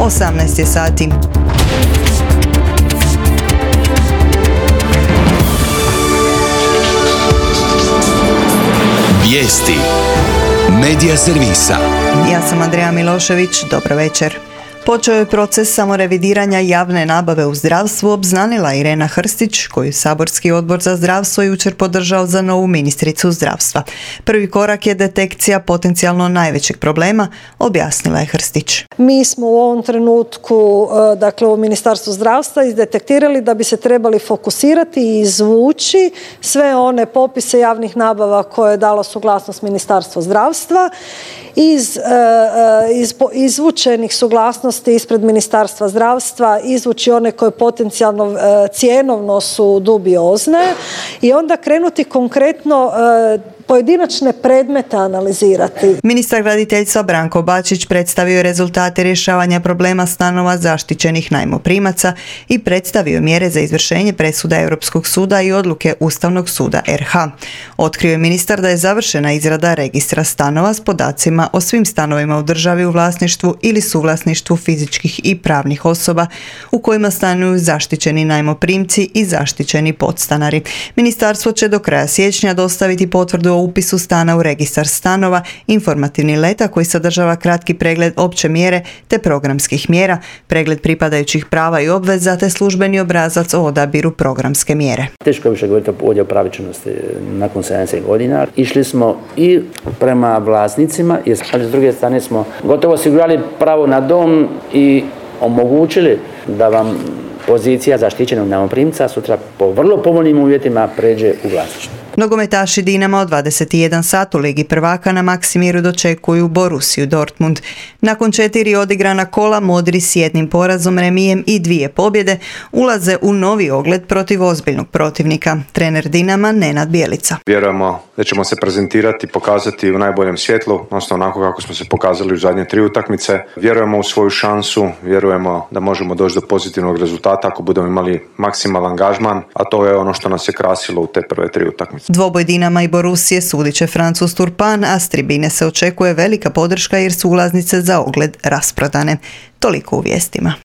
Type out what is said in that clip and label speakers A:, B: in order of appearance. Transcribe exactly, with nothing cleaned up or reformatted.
A: osamnaest je sati.
B: Vijesti Medija servisa.
A: Ja sam Andreja Milošević, dobro večer. Počeo je proces samorevidiranja javne nabave u zdravstvu, obznanila Irena Hrstić, koju saborski odbor za zdravstvo jučer podržao za novu ministricu zdravstva. Prvi korak je detekcija potencijalno najvećeg problema, objasnila je Hrstić.
C: Mi smo u ovom trenutku, dakle u Ministarstvu zdravstva, izdetektirali da bi se trebali fokusirati i izvući sve one popise javnih nabava koje je dalo suglasnost Ministarstvo zdravstva. Iz, iz izvučenih suglasnosti ispred Ministarstva zdravstva izvući one koje potencijalno cjenovno su dubiozne i onda krenuti konkretno pojedinačne predmete analizirati.
A: Ministar graditeljstva Branko Bačić predstavio je rezultate rješavanja problema stanova zaštićenih najmoprimaca i predstavio mjere za izvršenje presuda Europskog suda i odluke Ustavnog suda R H. Otkrio je ministar da je završena izrada registra stanova s podacima o svim stanovima u državi u vlasništvu ili suvlasništvu fizičkih i pravnih osoba u kojima stanuju zaštićeni najmoprimci i zaštićeni podstanari. Ministarstvo će do kraja siječnja dostaviti potvrdu o upisu stana u registar stanova, informativni letak koji sadržava kratki pregled opće mjere te programskih mjera, pregled pripadajućih prava i obveza te službeni obrazac o odabiru programske mjere.
D: Teško je više govoriti ovdje o pravičnosti nakon sedamdeset godina. Išli smo i prema vlasnicima, ali s druge strane smo gotovo osigurali pravo na dom i omogućili da vam pozicija zaštićenog najmoprimca sutra po vrlo povoljnim uvjetima pređe u vlasništvo.
A: Nogometaši Dinama od dvadeset i jedan sat u Ligi prvaka na Maksimiru dočekuju Borussiju Dortmund. Nakon četiri odigrana kola Modri s jednim porazom, remijem i dvije pobjede ulaze u novi ogled protiv ozbiljnog protivnika. Trener Dinama Nenad Bjelica.
E: Vjerujemo da ćemo se prezentirati, pokazati u najboljem svjetlu, odnosno onako kako smo se pokazali u zadnje tri utakmice. Vjerujemo u svoju šansu, vjerujemo da možemo doći do pozitivnog rezultata ako budemo imali maksimalan angažman, a to je ono što nas je krasilo u te prve tri utakmice.
A: Dvoboj Dinama i Borussije sudit će Francuz Turpan, a s tribine se očekuje velika podrška jer su ulaznice za ogled rasprodane. Toliko u vijestima.